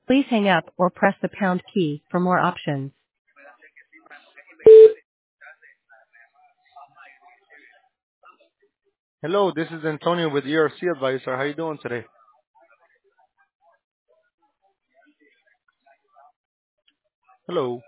Please hang up or press the pound key for more options. Hello, this is Antonio with ERC Advisor. How you doing today? Hello.